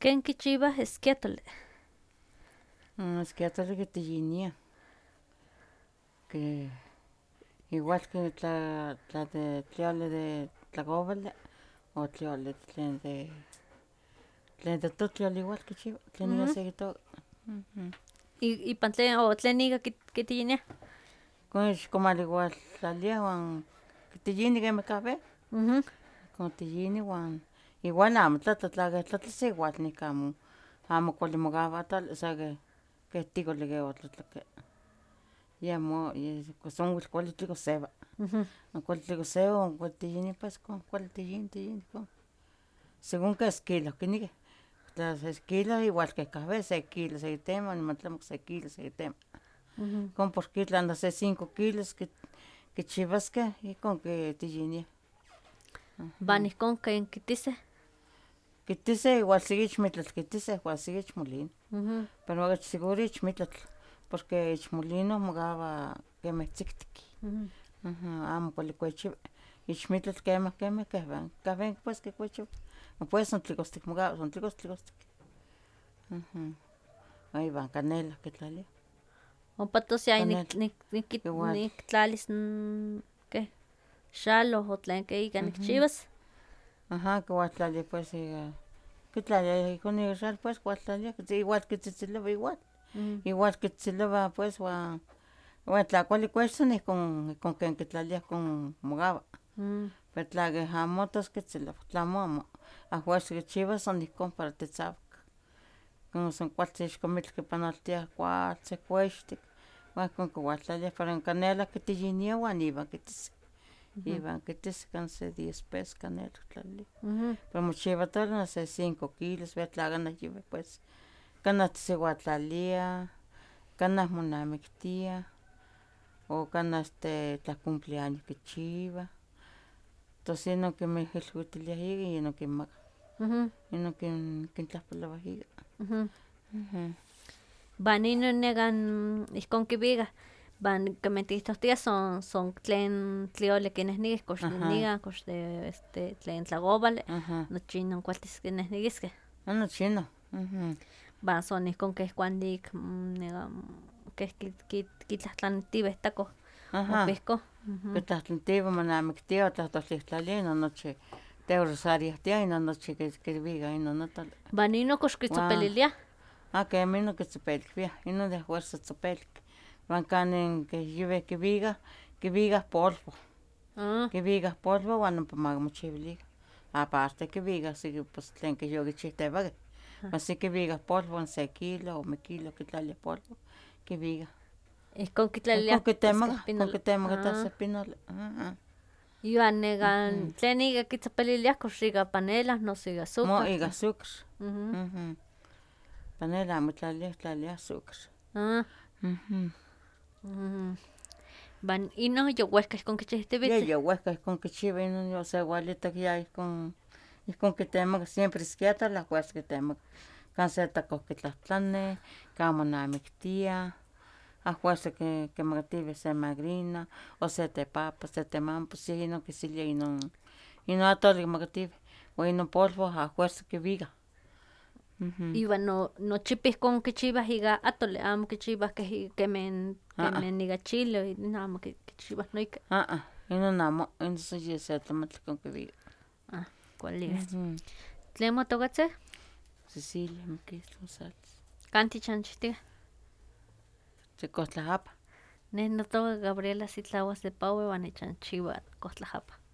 ¿Ken kichiwah esquiatole? Esquiatole quitiyinia. Que igual que tla de tlioli de tlacobale o tlioli tlen de totlioli igual kichiwa, tlen iga sekitoka. Ipan tlen o tlen iga kitiyiniah? Komal igual tlalia uan kitiyini kemeh café, ihkon tiyini uan igual amo tlatla, tla keh tlatlasa igual nikan amo kuali mokawa sa keh tikoli ke otlatlaki. Yeh pues onkuil kuali tikosewa, kuali tikosewa uan kuali tiyini pues ihkon kuali tiyini ihkon. Según kes kilo kinikih, tla se kilo igual keh café se kilo sekitema niman tlamo se kilo sekitema. Ihkon porque tla se 5 kilos kichiwaskeh ihkon kitiyiniah. Van ihkon ken kitiseh. Kitiseh igual seki ichmitlatl kitiseh uan seki ich molino, pero okachi seguro ichmitlatl, porque ich molino mokawa kemeh tziktik, amo kuali kuechiwa, ichmitlatl kemah kehwen pues kikuechiwa, pues son tlikostik mokawa, son tlikostik. Wan iwan canela kitlaliah. Ompa tos ya Igual. niktlalis keh xaloh o tlen ke ika nikchiwas. Kiwaltlalia pues ika kitlalia ihkon ika xaloh pues kiwaltlalia igual kitzitzilowa igual kitzitzilowa pues uan tla kuali kuechtla ihkon ken kitlaliah ihkon mokawa, pero tla keh amo tos kitzilowa, tlamo amo, afuerza kichiwas san ihkon para titzawak, como san kualtzin ixkomitl kipanoltiah kualtzin kuextik uan ihkon kiwaltlaliah, pero n canela kitiyiniah uan iwan kitiseh, iwan kitiseh kanah se 10 pesos canela kitlaliliah, pero mochiwa tole se 5 kilos, tla kanah yuwi pues kanah tisiwatlalia, kanah monamiktiah, o kanah tla cumpleaños kichiwah, tos inon kinmihilwitilia ika inon kinmakah, inon kintlahpalowah ika. Van inon nekan ihkon kiwikah, van kemeh tikihtohtiah son tlen tlioli kinehnikih kox de nikan, kox de tlen tlakowali, nochi inon kualtis kinehnekiskeh. Nochi inon. Van son ihkon keh kuali keh kitlahtlanitiweh takoh okuihkoh. Kitlahtlanitiweh monamiktiah o tlahtoltihtlalia inon nochi teorosariahtiah inon nochi kiwikah inon notali. Van inon kox kitzopeliliah. Kemah inon kitzopelilwiah, inon de afuerza tzopelik, wan kanin keh yuwih kiwikah polvo, kiwikah polvo uan ompa ma kimochiwilikah, aparte kiwikah seki pues tlen keh yokichihtewakeh, uan seki kiwikah polvo se kilo, ome kilo kitlaliah polvo, kiwikah. Ihkon kitlaliliah ihkon kitemakah itas se pinoli. Iwan nekan tlen ika kitzopeliliah kox ika panela noso ika azúcar. No, ika azúcar. Panela amo tlaliah, tlaliah azúcar. Van inon yowehka ihkon kichihtiwitzeh. Yeh yowehka ihkon kichiwah inon yosewalitok ya ihkon kitemakah siempre iskiatol afuerza kitemakah, kan se takoh kitlahtlanih, kan monamiktiah, afuerza kimakatiweh se magrina, o se tepapa, se temama, pues yeh inon kisilia inon atoli kimakatiweh, uan inon polvo afuerza kiwikah. Iwan nochipa ihkon kichiwah ika atoli, amo kichiwah kemeh ika chile, inon amo kichiwah noihki. Inon amo, inon san yeh se tlamatli ihkon kiwikah. Kuali es. ¿Tlen motokatzeh? Cecilia Miquiltla González. ¿Kan tichanchihtiah? Cohtlaapa. Neh notoka Gabriela Sitlawas de Paue uan nichanchiwa Cohtlaapa.